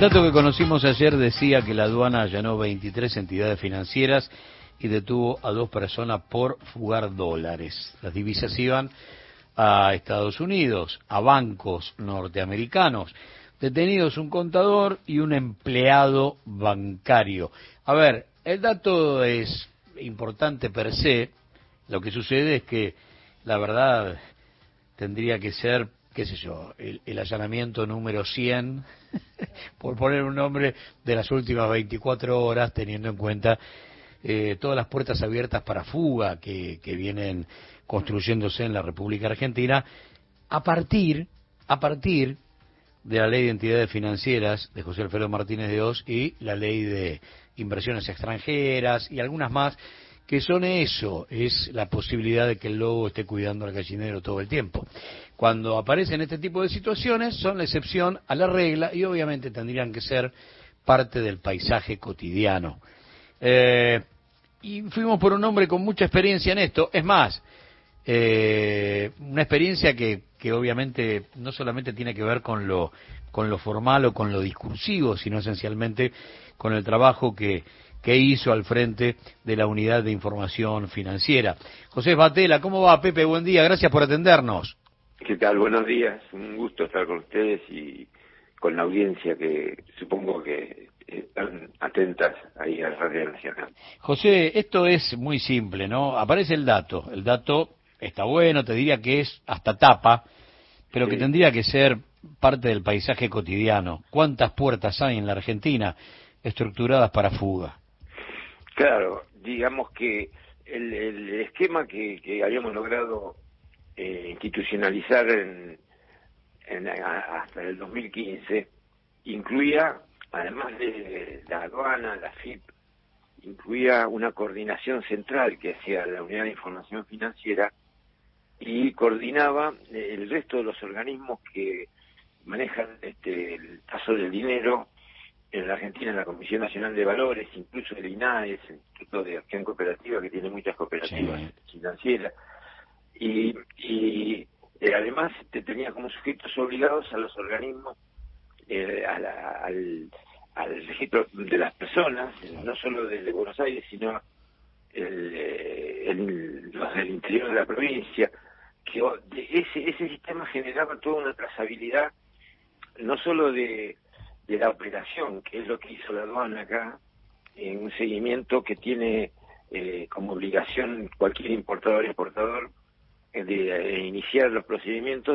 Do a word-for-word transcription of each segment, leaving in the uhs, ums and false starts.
dato que conocimos ayer decía que la aduana allanó veintitrés entidades financieras y detuvo a dos personas por fugar dólares. Las divisas iban a Estados Unidos, a bancos norteamericanos. Detenidos un contador y un empleado bancario. A ver, el dato es importante per se. Lo que sucede es que, la verdad, tendría que ser, qué sé yo, el, el allanamiento número cien, por poner un nombre, de las últimas veinticuatro horas, teniendo en cuenta eh, todas las puertas abiertas para fuga que, que vienen construyéndose en la República Argentina, a partir, a partir de la Ley de Entidades Financieras de José Alfredo Martínez de Hoz y la Ley de Inversiones Extranjeras y algunas más, que son eso, es la posibilidad de que el lobo esté cuidando al gallinero todo el tiempo. Cuando aparecen este tipo de situaciones, son la excepción a la regla y obviamente tendrían que ser parte del paisaje cotidiano. Eh, y fuimos por un hombre con mucha experiencia en esto, es más, eh, una experiencia que, que obviamente no solamente tiene que ver con lo, con lo formal o con lo discursivo, sino esencialmente con el trabajo que que hizo al frente de la Unidad de Información Financiera. José Batela, ¿cómo va, Pepe? Buen día, gracias por atendernos. ¿Qué tal? Buenos días, un gusto estar con ustedes y con la audiencia que supongo que están atentas ahí a la Radio Nacional. José, esto es muy simple, ¿no? Aparece el dato, el dato está bueno, te diría que es hasta tapa, pero sí, que tendría que ser parte del paisaje cotidiano. ¿Cuántas puertas hay en la Argentina estructuradas para fuga? Claro, digamos que el, el esquema que, que habíamos logrado eh, institucionalizar en, en, a, hasta el dos mil quince incluía, además de la aduana, la F I P, incluía una coordinación central que hacía la Unidad de Información Financiera y coordinaba el resto de los organismos que manejan este, el paso del dinero en la Argentina, en la Comisión Nacional de Valores, incluso el INAES, el Instituto de Acción Cooperativa, que tiene muchas cooperativas sí. financieras, y, y eh, además te tenía como sujetos obligados a los organismos, eh, a la, al, al registro de las personas, no solo de Buenos Aires, sino el, el, los del interior de la provincia, que ese, ese sistema generaba toda una trazabilidad, no solo de de la operación, que es lo que hizo la aduana acá, en un seguimiento que tiene eh, como obligación cualquier importador y exportador eh, de, de iniciar los procedimientos,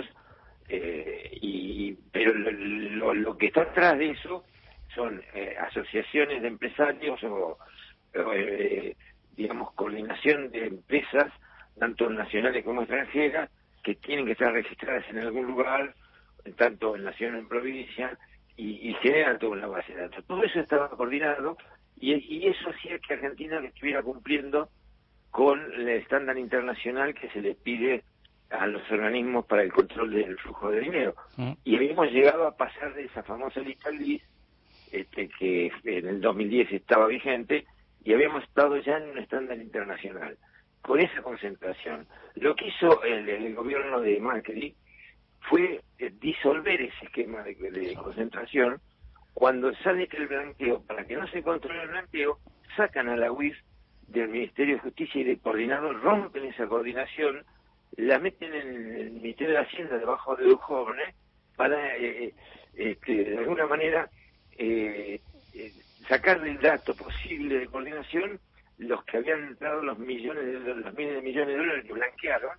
eh, y pero lo, lo, lo que está atrás de eso son eh, asociaciones de empresarios o, o eh, digamos, coordinación de empresas, tanto nacionales como extranjeras, que tienen que estar registradas en algún lugar, tanto en nación o en provincia, y, y generan toda una base de datos. Todo eso estaba coordinado y, y eso hacía que Argentina estuviera cumpliendo con el estándar internacional que se les pide a los organismos para el control del flujo de dinero. ¿Mm? Y habíamos llegado a pasar de esa famosa lista gris, este, que en el dos mil diez estaba vigente, y habíamos estado ya en un estándar internacional. Con esa concentración, lo que hizo el, el gobierno de Macri fue eh, disolver ese esquema de, de concentración. Cuando sale que el blanqueo, para que no se controle el blanqueo, sacan a la U I F del Ministerio de Justicia y de coordinador, rompen esa coordinación, la meten en el Ministerio de Hacienda debajo de los jóvenes para eh, eh, que de alguna manera eh, eh, sacar del dato posible de coordinación los que habían entrado los millones de los miles de millones de dólares que blanquearon,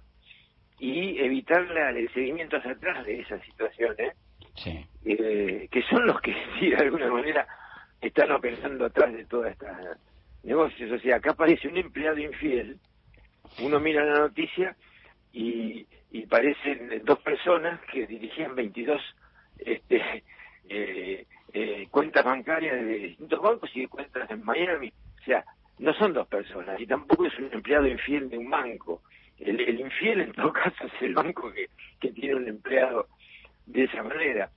y evitar la, el seguimiento hacia atrás de esas situaciones, sí. eh, que son los que, sí, de alguna manera, están operando atrás de todas estas negocios. O sea, acá aparece un empleado infiel, uno mira la noticia y, y parecen dos personas que dirigían veintidós este, eh, eh, cuentas bancarias de distintos bancos y cuentas en Miami. O sea, no son dos personas, y tampoco es un empleado infiel de un banco. El, el infiel, en todo caso, es el banco que, que tiene un empleado de esa manera.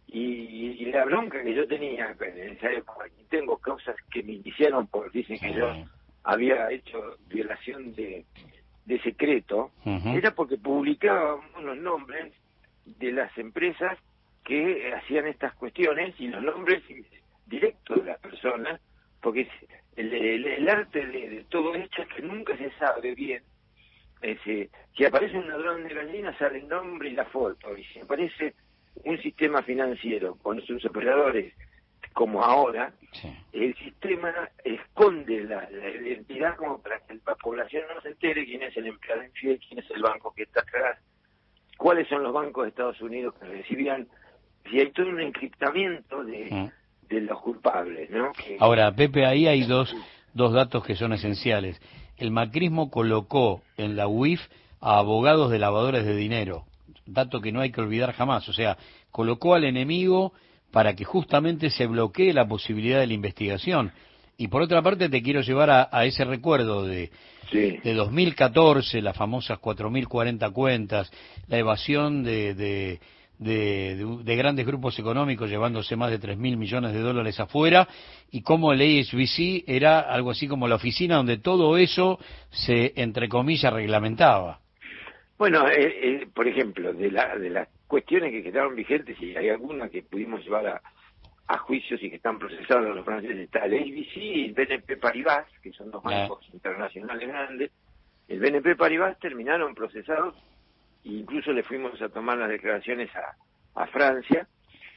Y, y la bronca que yo tenía en esa época, y tengo causas que me iniciaron por, dicen que yo había hecho violación de, de secreto, uh-huh. era porque publicábamos los nombres de las empresas que hacían estas cuestiones y los nombres directos de las personas, porque el, el, el arte de, de todo esto es que nunca se sabe bien. Es, eh, si aparece un ladrón de gallinas sale el nombre y la foto, y si aparece un sistema financiero con sus operadores como ahora, sí. El sistema esconde la, la identidad como para que la población no se entere quién es el empleado infiel, quién es el banco que está atrás, cuáles son los bancos de Estados Unidos que recibían, si hay todo un encriptamiento de, mm. de los culpables, ¿no? Que, Ahora, Pepe, ahí hay dos, dos datos que son esenciales. El macrismo colocó en la U I F a abogados de lavadores de dinero, dato que no hay que olvidar jamás, o sea, colocó al enemigo para que justamente se bloquee la posibilidad de la investigación. Y por otra parte te quiero llevar a, a ese recuerdo de, sí. de dos mil catorce, las famosas cuatro mil cuarenta cuentas, la evasión de, de, de, de, de grandes grupos económicos llevándose más de tres mil millones de dólares afuera, y cómo el A S B C era algo así como la oficina donde todo eso se, entre comillas, reglamentaba. Bueno, eh, eh, por ejemplo, de, la, de las cuestiones que quedaron vigentes, y hay algunas que pudimos llevar a, a juicios y que están procesados en los franceses, está el A B C y el B N P Paribas, que son dos bancos yeah. internacionales grandes. El B N P Paribas terminaron procesados, e incluso le fuimos a tomar las declaraciones a, a Francia,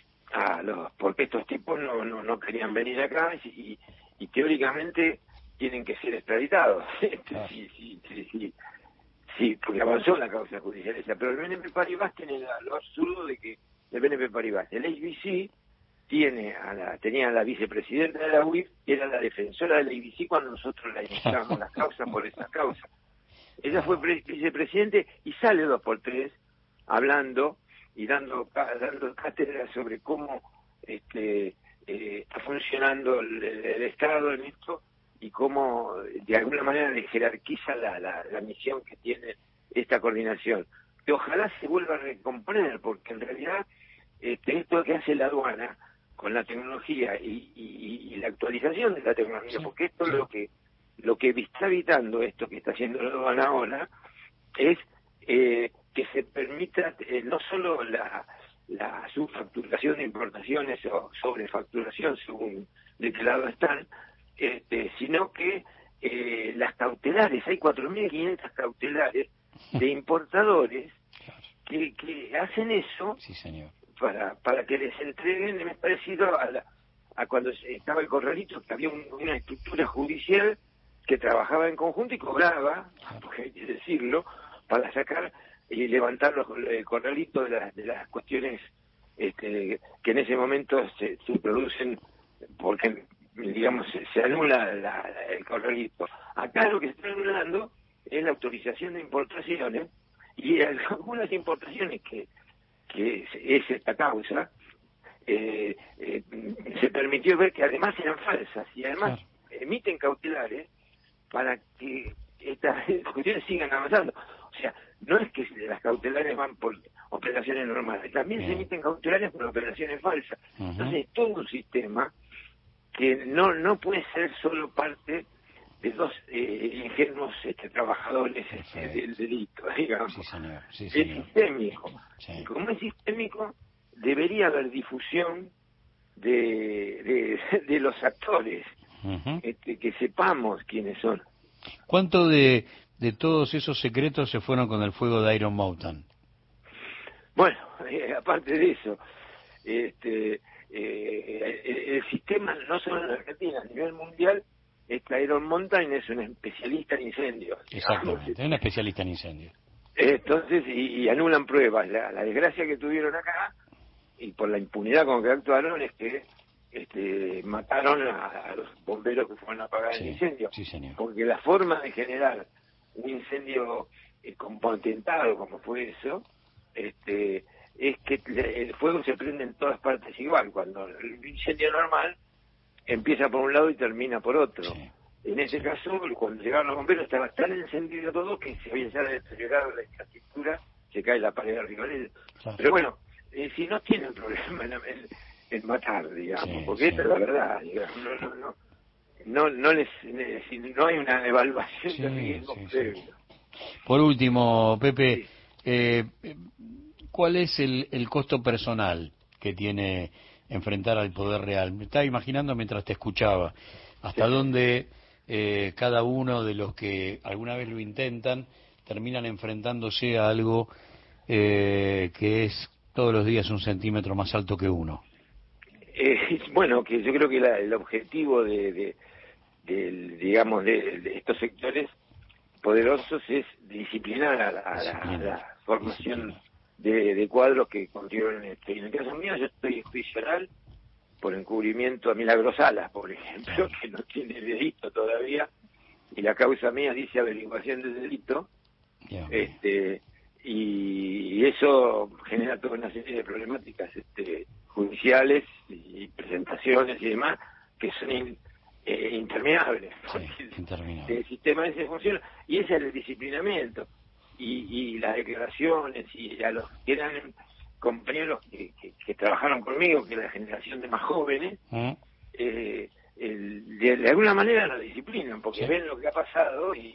a los porque estos tipos no, no, no querían venir acá y, y, y teóricamente tienen que ser extraditados. Ah. sí, sí, sí, sí. Sí, porque avanzó la causa judicial esa, pero el B N P Paribas tiene la, lo absurdo de que el B N P Paribas, el A B C tiene a la, tenía a la vicepresidenta de la U I F, era la defensora del A B C cuando nosotros la iniciamos las causas por esa causa. Ella fue pre, vicepresidente y sale dos por tres hablando y dando dando cátedra sobre cómo este eh, está funcionando el, el Estado en esto y cómo de alguna manera le jerarquiza la, la, la misión que tiene esta coordinación. Que ojalá se vuelva a recomponer, porque en realidad este, esto que hace la aduana con la tecnología y, y, y la actualización de la tecnología, porque esto es lo que lo que está evitando esto que está haciendo la aduana ahora, es eh, que se permita eh, no solo la, la subfacturación de importaciones o sobrefacturación, según de qué lado están, Este, sino que eh, las cautelares, hay cuatro mil quinientas cautelares de importadores que, que hacen eso sí, señor. para para que les entreguen, me parecido a, la, a cuando estaba el corralito, que había un, una estructura judicial que trabajaba en conjunto y cobraba, porque hay que decirlo, para sacar y levantar los, el corralito de, la, de las cuestiones este, que en ese momento se, se producen, porque digamos, se, se anula la, la, el corralito. Acá lo que se está anulando es la autorización de importaciones, y algunas importaciones que, que es, es esta causa, eh, eh, se permitió ver que además eran falsas, y además claro. emiten cautelares para que estas cuestiones sigan avanzando. O sea, no es que las cautelares van por operaciones normales, también Bien. se emiten cautelares por operaciones falsas. Uh-huh. Entonces, es todo un sistema que no no puede ser solo parte de dos eh, ingenuos este, trabajadores este, del delito, digamos. Sí, señor. Sí, señor. Es sistémico. Sí. Y como es sistémico, debería haber difusión de, de, de los actores, uh-huh. este, que sepamos quiénes son. ¿Cuánto de, de todos esos secretos se fueron con el fuego de Iron Mountain? Bueno, eh, aparte de eso, este... Eh, el, el sistema, no solo en Argentina, a nivel mundial, esta Iron Mountain es un especialista en incendios. Exactamente, es un especialista en incendios. Entonces, y, y anulan pruebas. La, la desgracia que tuvieron acá, y por la impunidad con que actuaron, es que este, mataron a, a los bomberos que fueron a apagar sí, el incendio. Sí, señor. Porque la forma de generar un incendio eh, compotentado, como fue eso, este es que el fuego se prende en todas partes igual. Cuando el incendio normal empieza por un lado y termina por otro. Sí. En ese caso, cuando llegaron los bomberos, estaba tan encendido todo que se había ya deteriorado la infraestructura, se cae la pared arriba de él. Claro. Pero bueno, eh, si no tienen problema en, en, en matar, digamos, sí, porque sí. esta es la verdad, digamos, no, no, no, no, no, les, no hay una evaluación sí, de riesgo sí, previo. Sí. Por último, Pepe, sí. eh, ¿cuál es el, el costo personal que tiene enfrentar al poder real. Me estaba imaginando mientras te escuchaba, hasta sí. dónde eh, cada uno de los que alguna vez lo intentan terminan enfrentándose a algo eh, que es todos los días un centímetro más alto que uno. Eh, bueno, que yo creo que la, el objetivo de, de, de digamos, de, de estos sectores poderosos es disciplinar a la, a la, a la formación de, de cuadros que continúan. Este. En el caso mío, yo estoy en juicio oral por encubrimiento a Milagros Salas, por ejemplo, que no tiene delito todavía, y la causa mía dice averiguación de delito, yeah, este y, y eso genera toda una serie de problemáticas este, judiciales y presentaciones y demás que son in, eh, interminables, porque sí, interminable. El sistema ese funciona, y ese es el disciplinamiento, y, y las declaraciones, y a los que eran compañeros que, que, que trabajaron conmigo, que la generación de más jóvenes, ¿Mm? eh, el, de, de alguna manera nos disciplinan, porque sí. ven lo que ha pasado y,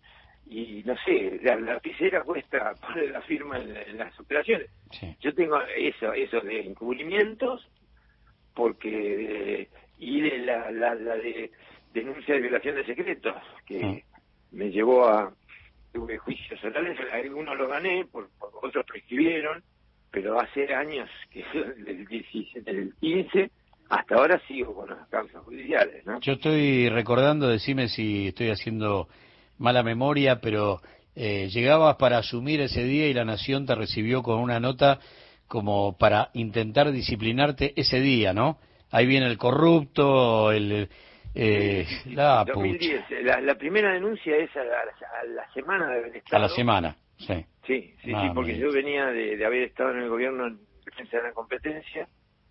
y no sé, la lapicera cuesta poner la firma en, en las operaciones. Sí. Yo tengo eso, eso de encubrimientos, porque, eh, y de la, la, la de denuncia de violación de secretos, que ¿Mm? me llevó a, tuve juicios orales, algunos los gané, por, por otros prescribieron, pero hace años, que del diecisiete, del quince, hasta ahora sigo con las causas judiciales, ¿no? Yo estoy recordando, decime si estoy haciendo mala memoria, pero eh, llegabas para asumir ese día y La Nación te recibió con una nota como para intentar disciplinarte ese día, ¿no? Ahí viene el corrupto, el... Eh, sí, la, dos mil diez, la, la primera denuncia es a la, a la semana de haber estado. A la semana, sí. Sí, sí, ah, sí, porque yo venía de, de haber estado en el gobierno en defensa de la competencia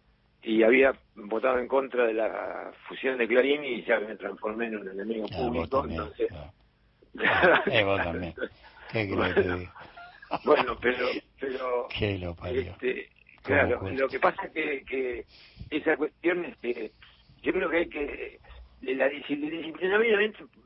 y había votado en contra de la fusión de Clarín y ya me transformé en un enemigo ah, público, vos también, entonces... Claro. eh, vos también. ¿Qué crees que te digo? Bueno, pero... pero ¿Qué lo parió? Este, claro, lo que pasa es que, que esa cuestión es que yo creo que hay que... La disciplina